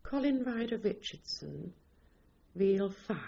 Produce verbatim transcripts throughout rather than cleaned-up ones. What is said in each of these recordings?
Colin Ryder Richardson, Reel five.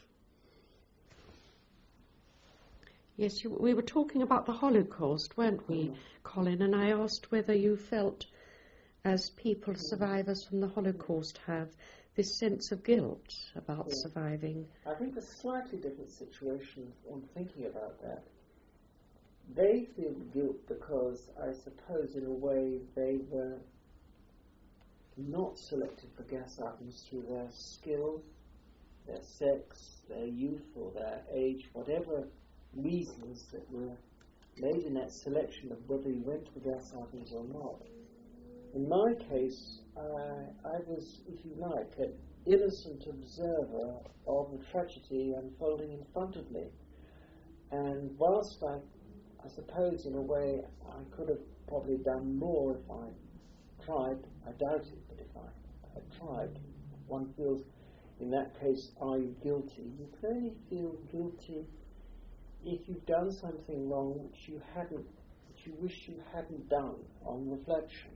Yes, you, we were talking about the Holocaust, weren't we, Colin? And I asked whether you felt, as people, survivors from the Holocaust have, this sense of guilt about yeah. surviving. I think a slightly different situation on thinking about that. They feel guilt because, I suppose, in a way, they were not selected for gas items through their skill, their sex, their youth, or their age, whatever reasons that were made in that selection of whether you went to the gas items or not. In my case, I, I was, if you like, an innocent observer of the tragedy unfolding in front of me. And whilst I, I suppose in a way I could have probably done more if I tried, I doubt it, but if I had tried, one feels, in that case, are you guilty? You can only feel guilty if you've done something wrong which you hadn't, which you wish you hadn't done on reflection.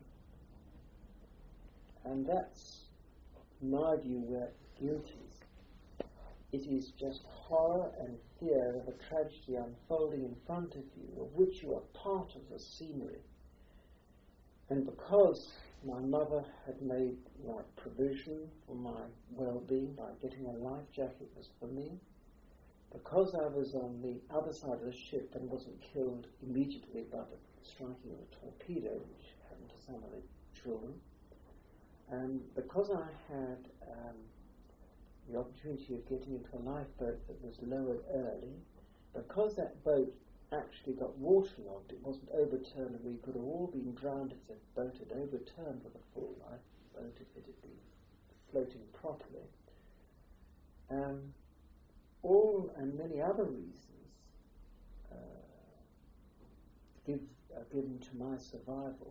And that's, in my view, where guilt is. It is just horror and fear of a tragedy unfolding in front of you, of which you are part of the scenery. And because my mother had made right provision for my well-being by getting a life jacket was for me, because I was on the other side of the ship and wasn't killed immediately by the striking of a torpedo, which happened to some of the children, and because I had um, the opportunity of getting into a lifeboat that was lowered early, because that boat actually got waterlogged, it wasn't overturned, and we could have all been drowned if the boat had overturned with a full lifeboat if it had been floating properly. Um, all and many other reasons uh, give, are given to my survival.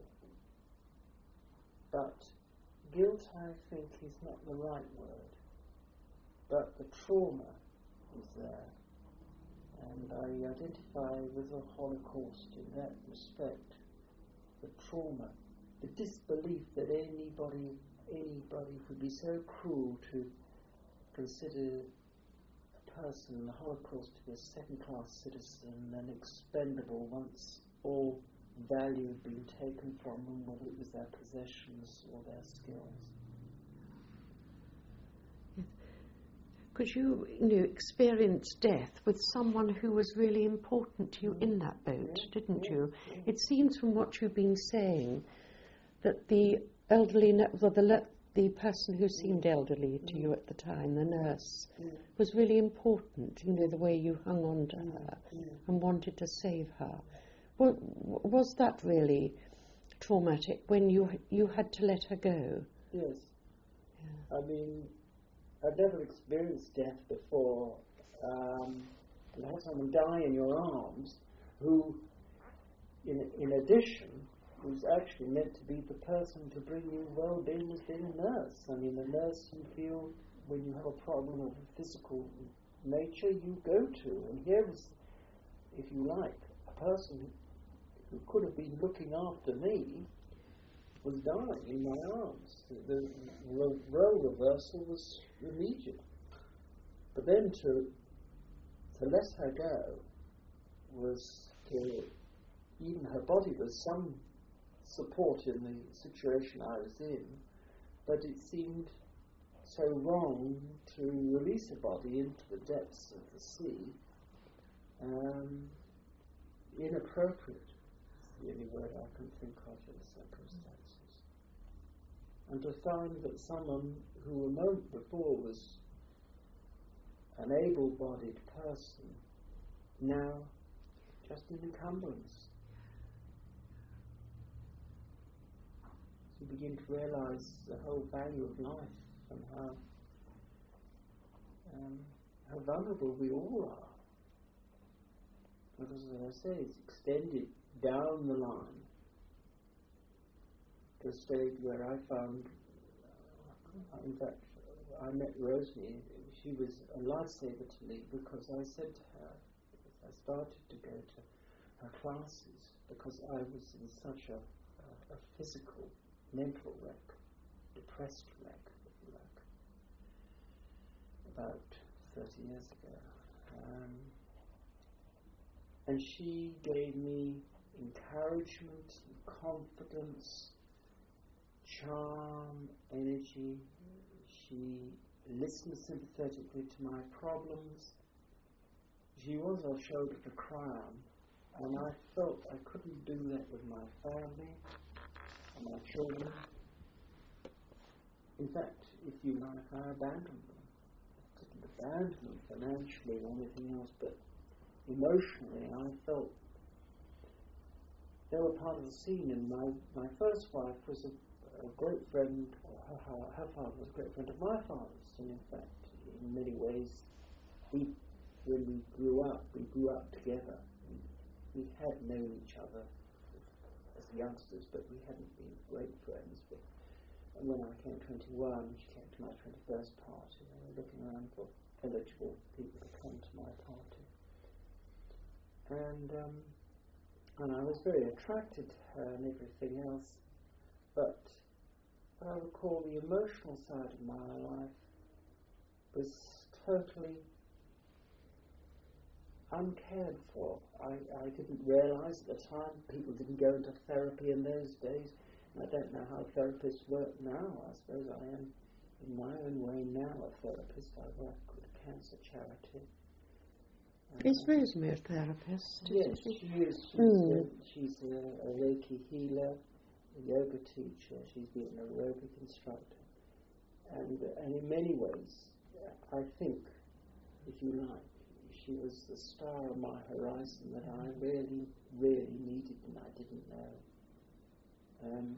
But guilt, I think, is not the right word. But the trauma is there. And I identify with the Holocaust in that respect. The trauma, the disbelief that anybody, anybody would be so cruel to consider a person in the Holocaust to be a second-class citizen and expendable once all value had been taken from them, whether it was their possessions or their skills. Because you, you know, experienced death with someone who was really important to you in that boat, yeah, didn't yeah, you? Yeah. It seems from what you've been saying that the elderly, well, the, le- the person who seemed elderly to you at the time, the nurse, yeah. was really important, you know, the way you hung on to Yeah. her Yeah. and wanted to save her. Well, was that really traumatic when you you had to let her go? Yes. Yeah. I mean, I've never experienced death before. Um, you have someone die in your arms who, in, in addition, was actually meant to be the person to bring you well-being as being a nurse. I mean, the nurse you feel when you have a problem of a physical nature you go to. And here was, if you like, a person who could have been looking after me was dying in my arms. The, the role reversal was immediate. But then to to let her go was to, even her body was some support in the situation I was in, but it seemed so wrong to release a body into the depths of the sea, um, inappropriate. The only word I can think of in the circumstances. And to find that someone who a moment before was an able-bodied person, now just an encumbrance. You begin to realize the whole value of life and how, um, how vulnerable we all are. Because, as I say, it's extended down the line to a stage where I found, uh, in fact, I met Rosemary. She was a lifesaver to me because I said to her, I started to go to her classes because I was in such a, a, a physical, mental wreck, depressed wreck. It about thirty years ago. Um, and she gave me encouragement, confidence, charm, energy. She listened sympathetically to my problems. She was our shoulder to cry on, and I felt I couldn't do that with my family and my children. In fact, if you like, I abandoned them. I didn't abandon them financially or anything else, but emotionally I felt they were part of the scene. And my, my first wife was a, a great friend, her, her, her father was a great friend of my father's, and in fact, in many ways, we, when we grew up, we grew up together. We, we had known each other as youngsters, but we hadn't been great friends. But and when I came twenty-one, she came to my twenty-first party. They were looking around for eligible people to come to my party. And um, and I was very attracted to her and everything else. But I recall the emotional side of my life was totally uncared for. I, I didn't realise at the time, people didn't go into therapy in those days. I don't know how therapists work now. I suppose I am, in my own way now, a therapist. I work with a cancer charity. Um, Is Rosemary a therapist? Yes, she is. She's, mm. a, she's a, a Reiki healer, a yoga teacher. She's been an aerobic instructor. And, and in many ways, I think, if you like, she was the star on my horizon that I really, really needed and I didn't know. Um,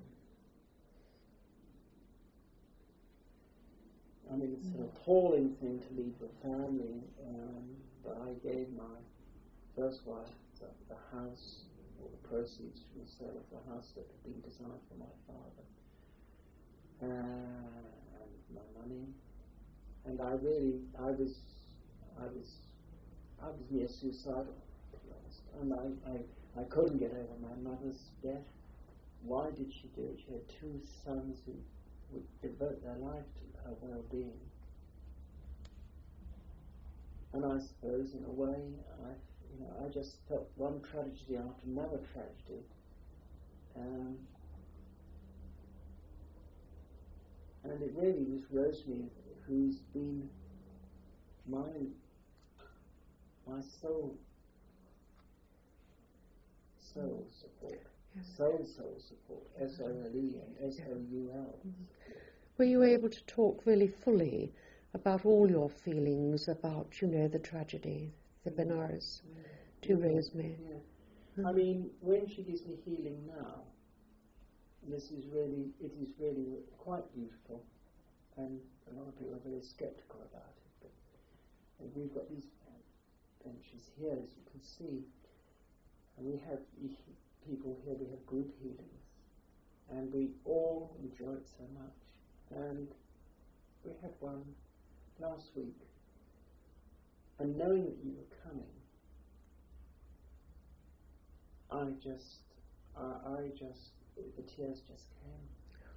I mean, it's an appalling thing to leave your family, um, but I gave my first wife the, the house, or the proceeds from the sale of the house that had been designed for my father, uh, and my money, and I really, I was, I was, I was near suicidal, to be honest, and I, I, I couldn't get over my mother's death. Why did she do it? She had two sons who would devote their life to her well-being. And I suppose, in a way, I, you know, I just felt one tragedy after another tragedy. Um, and it really was Rosemary who's been my my soul soul support. Soul, soul support, S O L E and S O U L. Were you able to talk really fully about all your feelings about, you know, the tragedy, the Benares, yeah. to Rosemary? Yeah. Mm. I mean, when she gives me healing now, this is really, it is really quite beautiful, and a lot of people are very sceptical about it, but we've got these benches here, as you can see, and we have people here, we have group healings, and we all enjoy it so much. And we had one last week, and knowing that you were coming, I just, uh, I just, the tears just came.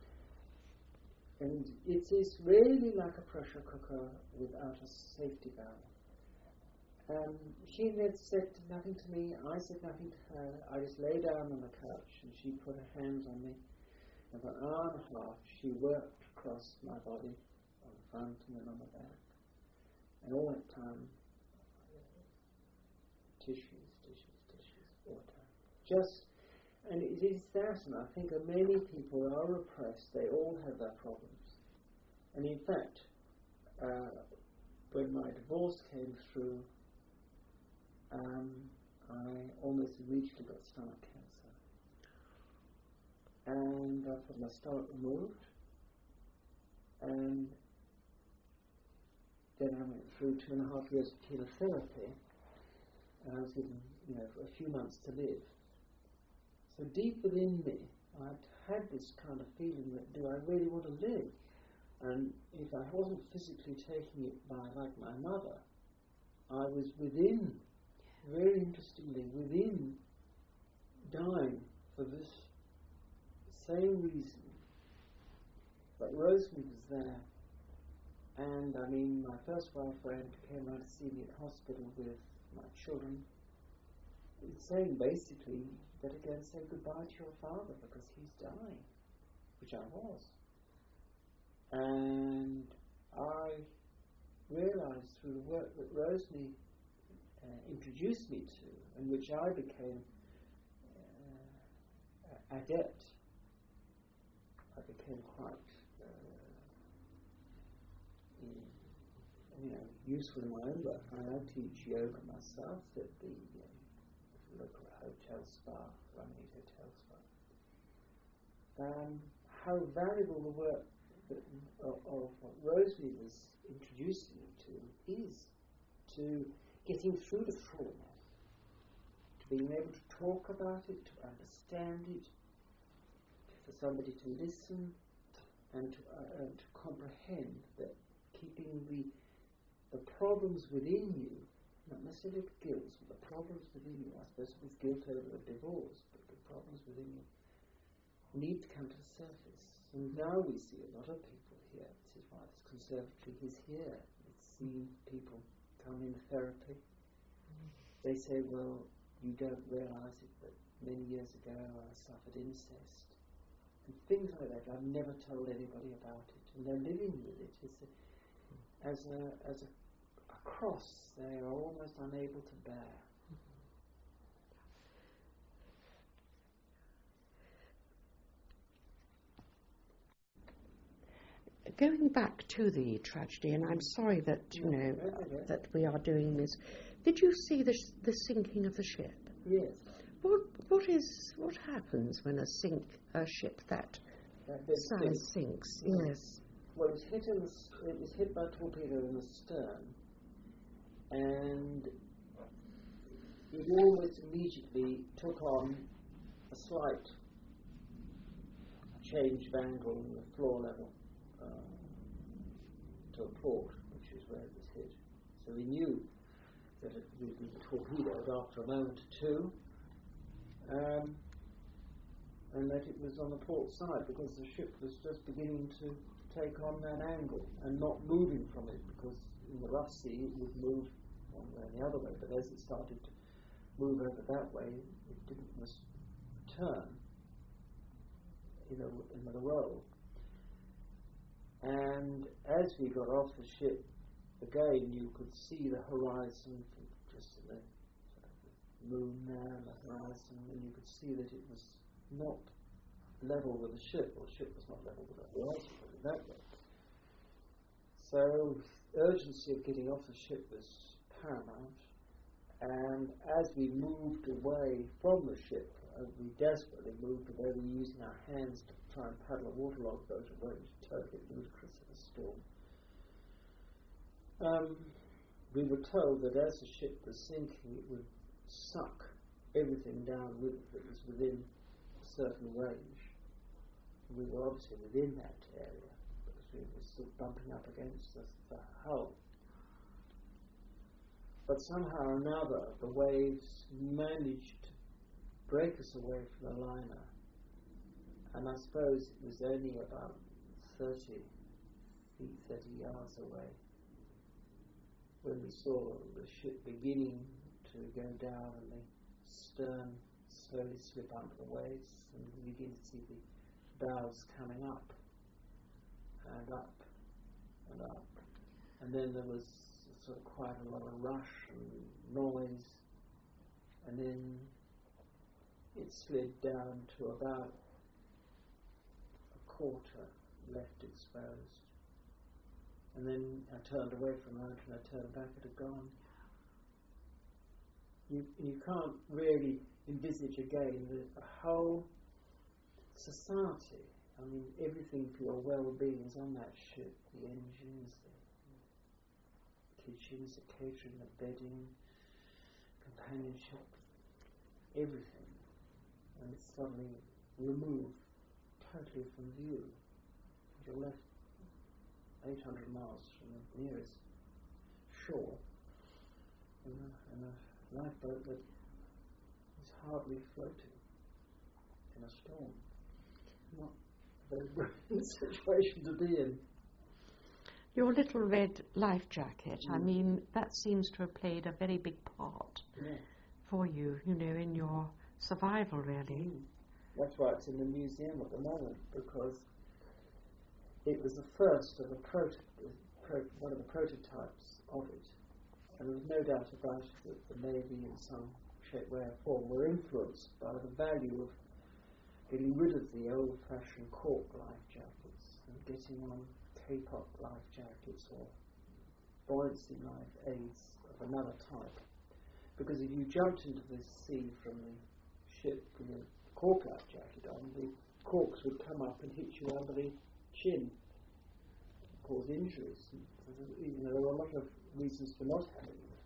And it is really like a pressure cooker without a safety valve. Um, she had said nothing to me, I said nothing to her. I just lay down on the couch and she put her hands on me. And for an hour and a half she worked across my body, on the front and then on the back. And all that time, tissues, tissues, tissues, water. Just, and it is that, and I think that many people are repressed, they all have their problems. And in fact, uh, when my divorce came through, Um, I almost immediately got stomach cancer, and I had my stomach removed, and then I went through two and a half years of chemotherapy, and I was given, you know, a few months to live. So deep within me, I'd had this kind of feeling that, do I really want to live? And if I wasn't physically taking it by, like my mother, I was within, very interestingly, within dying for this same reason. But Rosemary was there, And I mean, my first girlfriend came out to see me at hospital with my children, saying basically that again, say goodbye to your father because he's dying, which I was. And I realised through the work that Rosalie uh, introduced me to, and which I became uh, adept, I became quite you know, useful in my own work. I now teach yoga myself at the uh, local hotel spa, Runnymede Hotel Spa. Um, how valuable the work that, of, of what Rosalie was introducing me to is to getting through the trauma, to being able to talk about it, to understand it, for somebody to listen and to, uh, uh, to comprehend that keeping the the problems within you, not necessarily the guilt, but the problems within you, I suppose it was guilt over a divorce, but the problems within you need to come to the surface. And now we see a lot of people here. This is why this conservatory is here. It's seen people come in therapy. They say, well, you don't realise it, but many years ago I suffered incest. And things like that. I've never told anybody about it. And they're living with it. It's a, as a as a, a cross they are almost unable to bear. Going back to the tragedy, and I'm sorry that you know uh, that we are doing this. Did you see the sh- the sinking of the ship? Yes. What what is what happens when a sink a ship that, that size sinks? Yes. yes. Well, it was hit in the, it was hit by a torpedo in the stern, and it almost immediately took on a slight change of angle in the floor level uh, to a port, which is where it was hit. So we knew that it would be torpedoed after a moment or two, um, and that it was on the port side because the ship was just beginning to take on that angle and not moving from it, because in the rough sea it would move one way and the other way, but as it started to move over that way, it didn't just turn in a, in a row. And as we got off the ship, again you could see the horizon, just the, sort of the moon there and the horizon, and you could see that it was not level with the ship, or the ship was not level with the horizon, put it that way. So urgency of getting off the ship was paramount, and as we moved away from the ship, as we desperately moved away, we were using our hands to try and paddle a waterlogged boat away, which was totally ludicrous in a storm. Um, we were told that as the ship was sinking, it would suck everything down with it that was within a certain range. We were obviously within that area, because we were still bumping up against the, the hull. But somehow or another, the waves managed to break us away from the liner, and I suppose it was only about thirty feet, thirty yards away, when we saw the ship beginning to go down and the stern slowly slip under the waves, and we begin to see the bows coming up and up and up, and then there was sort of quite a lot of rush and noise, and then it slid down to about a quarter left exposed, and then I turned away from it and I turned back, it had gone. You, you can't really envisage again the, the whole society. I mean, everything for your well-being is on that ship. The engines, the kitchens, the catering, the bedding, companionship, everything. And it's suddenly removed totally from view. You're left eight hundred miles from the nearest shore in a, in a lifeboat that is hardly floating in a storm. Not a very brilliant situation to be in. Your little red life jacket, Mm. I mean, that seems to have played a very big part Yeah. for you, you know, in your survival, really. Mm. That's why it's in the museum at the moment, because it was the first of a proto- pro- one of the prototypes of it. And there was no doubt about it that the Navy, in some shape, way, or form, were influenced by the value of getting rid of the old-fashioned cork life jackets and getting on K-pop life jackets or buoyancy life aids of another type. Because if you jumped into the sea from the ship with a cork life jacket on, the corks would come up and hit you under the chin, cause injuries. And, you know, there were a lot of reasons for not having it.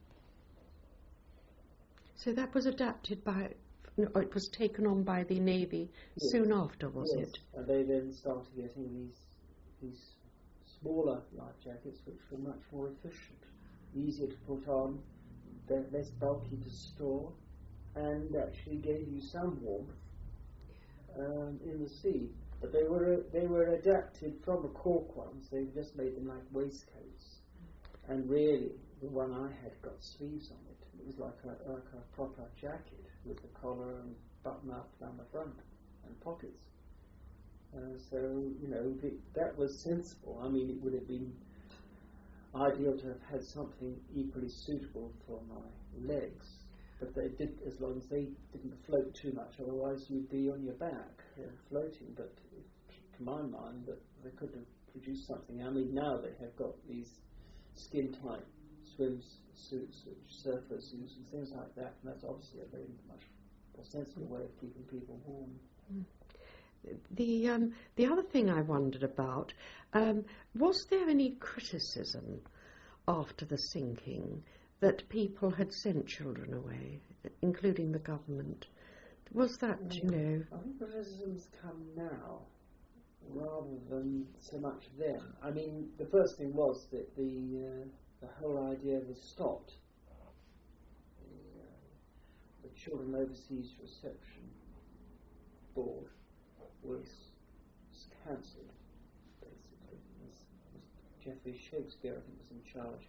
So that was adapted by, no, it was taken on by the Navy Yes. soon after, was Yes. it? And they then started getting these these smaller life jackets, which were much more efficient, easier to put on, they're less bulky to store, and actually gave you some warmth um, in the sea. But they were they were adapted from the cork ones. They just made them like waistcoats, and really the one I had got sleeves on it. It was like a like a proper jacket with the collar and button up down the front and pockets. Uh, so you know the, that was sensible. I mean, it would have been ideal to have had something equally suitable for my legs, but they did, as long as they didn't float too much. Otherwise, you'd be on your back uh, floating. But to my mind, that they could have produced something. I mean, now they have got these skin-tight swim suits which surfers use and things like that, and that's obviously a very much more sensible way of keeping people warm. Mm. The um, the other thing I wondered about, um, was there any criticism after the sinking that people had sent children away, including the government? Was that, you know... I think criticisms come now rather than so much then. I mean, the first thing was that the uh, the whole idea was stopped. The, uh, the Children Overseas Reception Board was, was cancelled, basically. It was, it was Geoffrey Shakespeare, I think, was in charge.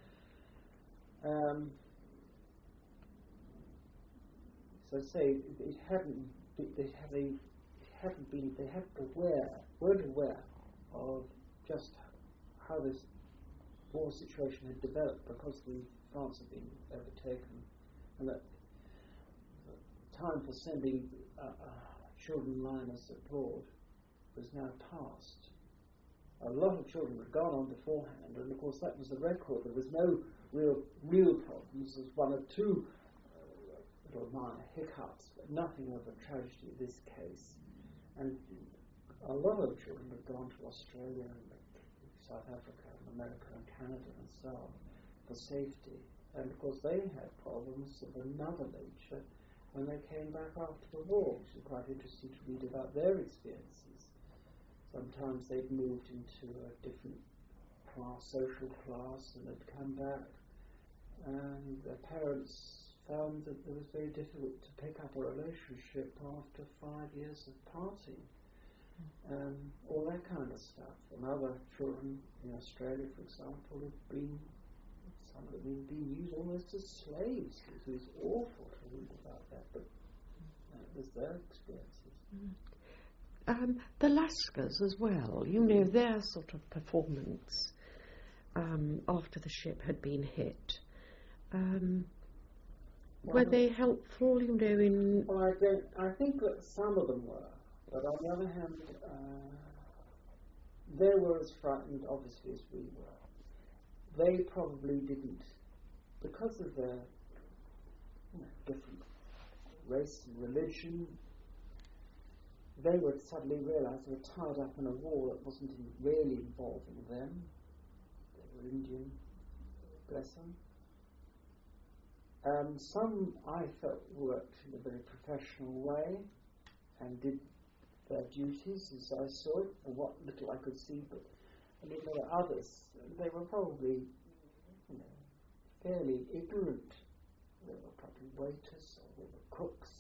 Um, so I say it, it hadn't. They had a, it hadn't been. They hadn't aware, weren't aware of just how this war situation had developed because the France had been overtaken, and that the time for sending uh, uh, children liners abroad was now past. A lot of children had gone on beforehand, and of course that was the record. There was no real real problems. There was one or two uh, little minor hiccups, but nothing of a tragedy in this case. And a lot of children had gone to Australia and South Africa and America and Canada and so on for safety. And of course they had problems of another nature when they came back after the war, which is quite interesting to read about their experiences. Sometimes they'd moved into a different class, social class, and they'd come back, and their parents found that it was very difficult to pick up a relationship after five years of parting. Um, all that kind of stuff. And other children in Australia, for example, have been, some of them have been used almost as slaves. It was awful to read about that, but that was their experiences. Mm. Um, the Lascars as well, you know, their sort of performance um, after the ship had been hit. Um, Well, were they helpful, you know, in... Well, I, don't, I think that some of them were, but on the other hand, uh, they were as frightened, obviously, as we were. They probably didn't, because of their you know, different race and religion, they would suddenly realise they were tied up in a war that wasn't really involving them. They were Indian, bless them. Um, some, I felt, worked in a very professional way and did their duties as I saw it, and what little I could see, but I mean, there were others, they were probably you know, fairly ignorant. They were probably waiters or they were cooks.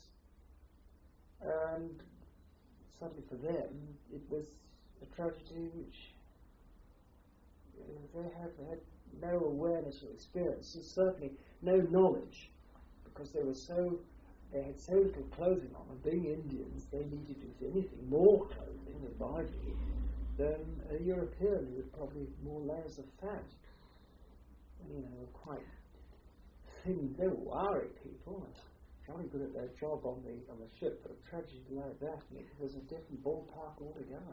And sadly for them, it was a tragedy which they have had no awareness or experience, and certainly no knowledge, because they were so, they had so little clothing on, and being Indians, they needed, if anything, more clothing, in my view, than a European who had probably more layers of fat. You know, quite thin, they were wiry people, and jolly good at their job on the on the ship, but a tragedy like that, and it was a different ballpark altogether.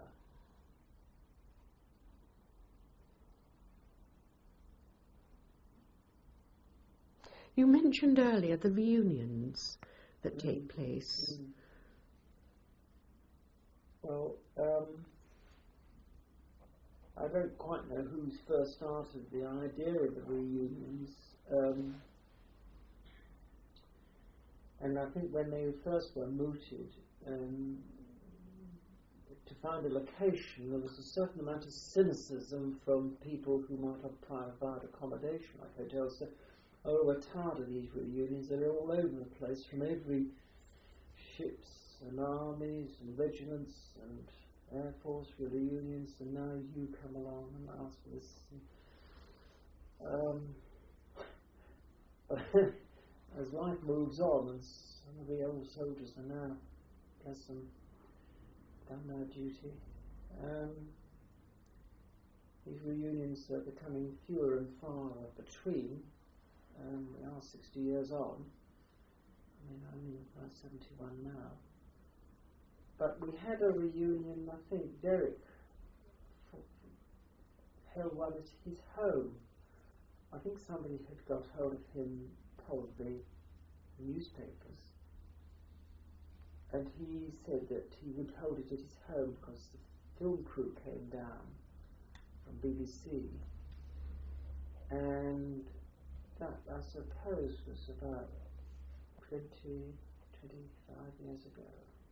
You mentioned earlier the reunions that mm. take place. Mm. Well, um, I don't quite know who's first started the idea of the reunions. Um, and I think when they first were mooted, um, to find a location, there was a certain amount of cynicism from people who might have provided accommodation, like hotels. So, oh, we're tired of these reunions. They're all over the place, from every ships and armies and regiments and Air Force reunions, and now you come along and ask for this. Um, as life moves on, and some of the old soldiers are now, bless them, done their duty, um, these reunions are becoming fewer and far between. Um, we are sixty years on. I mean, I'm in seventy-one now. But we had a reunion, I think Derek held one at his home. I think somebody had got hold of him, probably newspapers. And he said that he would hold it at his home because the film crew came down from B B C. And that, I suppose, was about twenty, twenty-five years ago.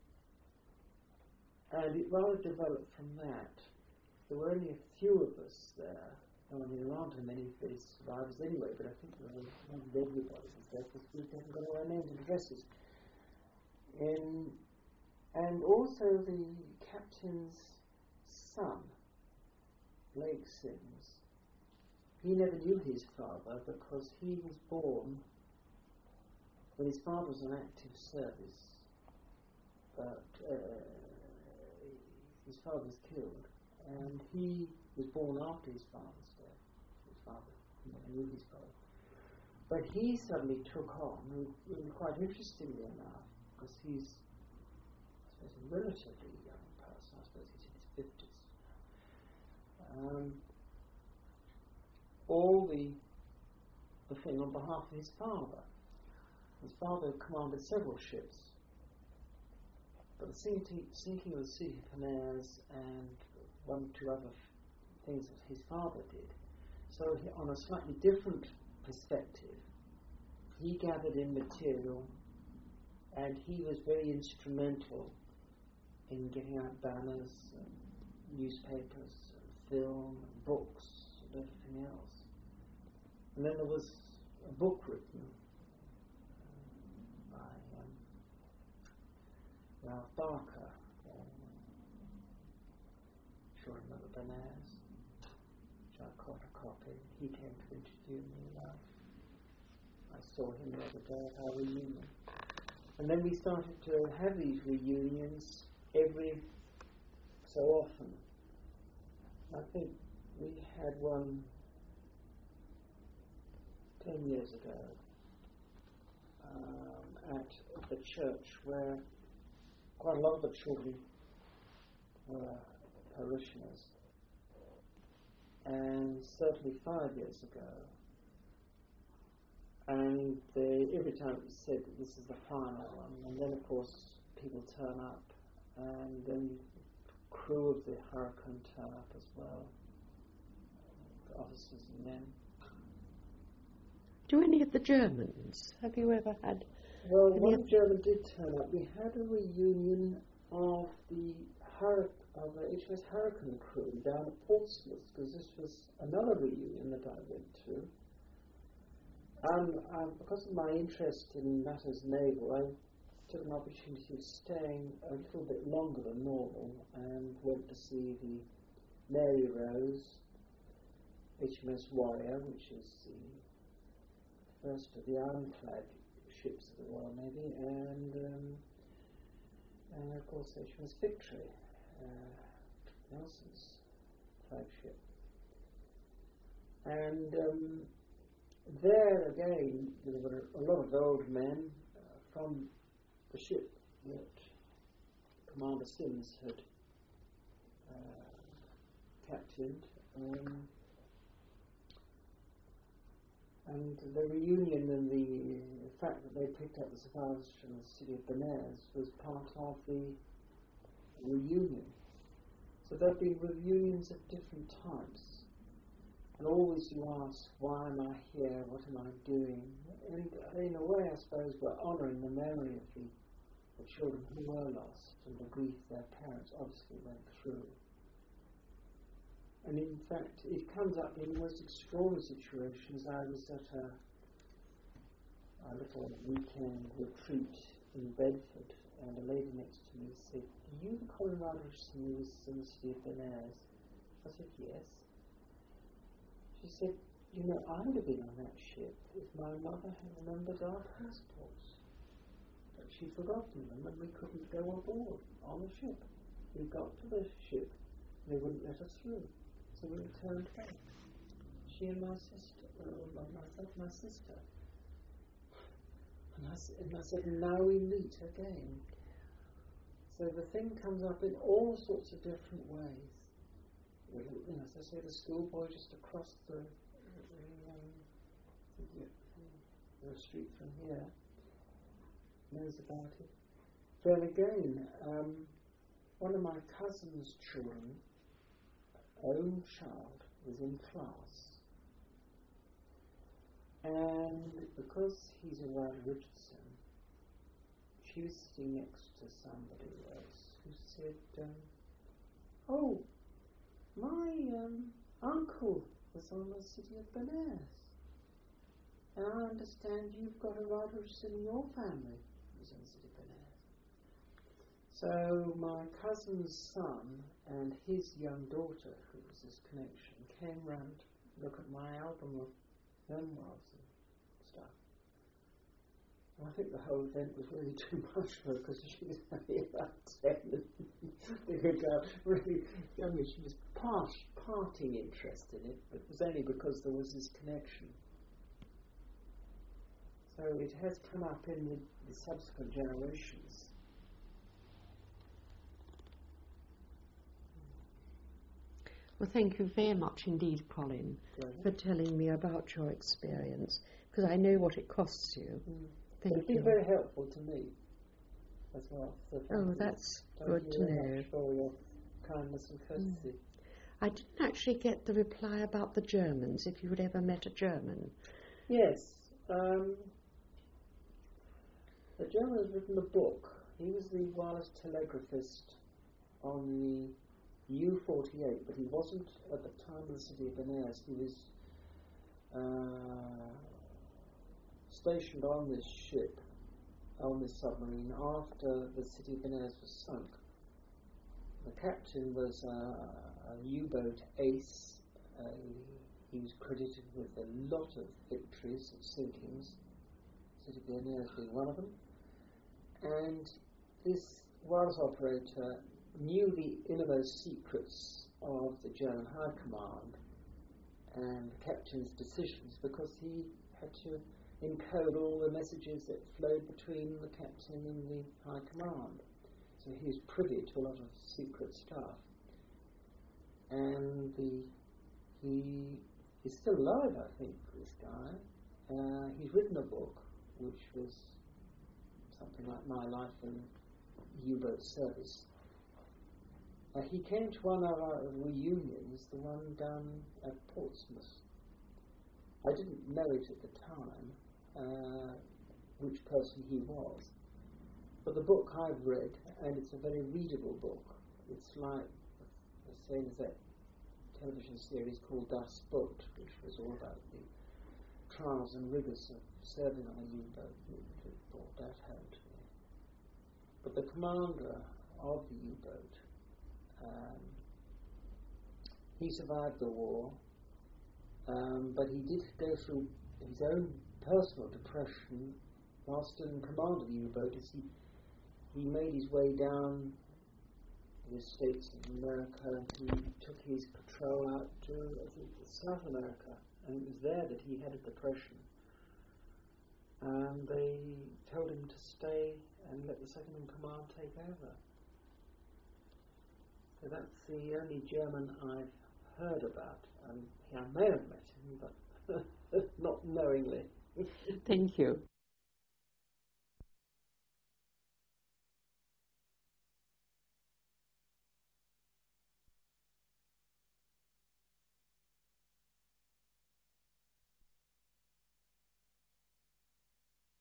And it rather developed from that. There were only a few of us there. I mean, there aren't many survivors anyway, but I think there was everybody was there because we haven't got our names and addresses. In, and also the captain's son, Blake Sims, he never knew his father because he was born when his father was in active service, but uh, his father was killed, and he was born after his father's death. His father never knew his father. But he suddenly took on, really quite interestingly enough, because he's, I suppose, a relatively young person, I suppose he's in his fifties. Um, all the, the thing on behalf of his father. His father commanded several ships, but the sinking, sinking of the Sea Canaries and one or two other f- things that his father did. So he, on a slightly different perspective, he gathered in material, and he was very instrumental in getting out banners, and newspapers, and film, and books, and everything else. And then there was a book written uh, by um, Ralph Barker, um, sure remember Bananas, which I caught a copy. He came to interview me. Uh, I saw him the other day at our reunion. And then we started to have these reunions every so often. I think we had one ten years ago um, at the church where quite a lot of the children were parishioners. And certainly five years ago. And they, every time it was said that this is the final one, and then of course people turn up, and then the crew of the Hurricane turn up as well, the officers and men. Do any of the Germans, have you ever had? Well, one German did turn up. We had a reunion of the Hur- of the H M S Hurricane crew down at Portsmouth, because this was another reunion that I went to. Um, um, because of my interest in matters naval, I took an opportunity of staying a little bit longer than normal and went to see the Mary Rose H M S Warrior, which is the first of the ironclad ships of the Royal Navy, and, um, and of course H M S Victory, uh, Nelson's flagship. And um, there again, there were a lot of old men uh, from the ship that Commander Sims had uh, captained. Um, and the reunion and the fact that they picked up the survivors from the city of Benares was part of the reunion. So there have been reunions of different types. And always you ask, why am I here? What am I doing? And in a way, I suppose, we're honouring the memory of the, the children who were lost and the grief their parents obviously went through. And in fact, it comes up in the most extraordinary situations. I was at a, a little weekend retreat in Bedford, and a lady next to me said, "Are you the Colin Rogerson who was in the city of Benares?" I said, "Yes." She said, "You know, I would have been on that ship if my mother had remembered our passports. But she'd forgotten them and we couldn't go aboard on the ship. We got to the ship, they wouldn't let us through. So we returned back. She and my sister, uh, myself and my sister." And I, and I said, "Now we meet again." So the thing comes up in all sorts of different ways. You know, as I say, the schoolboy just across the, the, um, the, the street from here knows about it. Then again, um, one of my cousin's children, own child, was in class, and because he's a Wright Richardson, she was sitting next to somebody else who said, um, "Oh, my um, uncle was on the city of Benares, and I understand you've got a Wright Richardson in your family who was in the city of Benares." So my cousin's son and his young daughter, who was this connection, came round to look at my album of memoirs and stuff. And I think the whole event was really too much for her because she was only about ten. They could go really young. She was part, parting interested in it, but it was only because there was this connection. So it has come up in the, the subsequent generations. Well, thank you very much indeed, Colin, Right. for telling me about your experience, because I know what it costs you. Mm. Thank It's you. been very helpful to me as well. So thank Oh, you. that's Thank good you to very know. much for your kindness and courtesy. Mm. I didn't actually get the reply about the Germans, if you had ever met a German. Yes. Um, the German has written a book. He was the wireless telegraphist on the U forty-eight, but he wasn't at the time of the city of Benares. He was uh, stationed on this ship, on this submarine, after the city of Benares was sunk. The captain was uh, a U-boat ace. Uh, he was credited with a lot of victories of sinkings, city of Benares being one of them. And this wireless operator knew the innermost secrets of the German High Command and the captain's decisions, because he had to encode all the messages that flowed between the captain and the High Command. So he was privy to a lot of secret stuff. And the he is still alive, I think, this guy. Uh, he's written a book which was something like My Life in U-Boat Service. Uh, he came to one of our reunions, the one down at Portsmouth. I didn't know it at the time, uh, which person he was. But the book I've read, and it's a very readable book. It's like the same as that television series called Das Boot, which was all about the trials and rigours of serving on a U-boat. It brought that home to me. But the commander of the U-boat, Um, he survived the war, Um, but he did go through his own personal depression whilst in command of the U-boat. As he, he made his way down the States of America. He took his patrol out to I think, South America, and it was there that he had a depression. And they told him to stay and let the second in command take over. So that's the only German I've heard about. Um, I may have met him, but not knowingly. Thank you.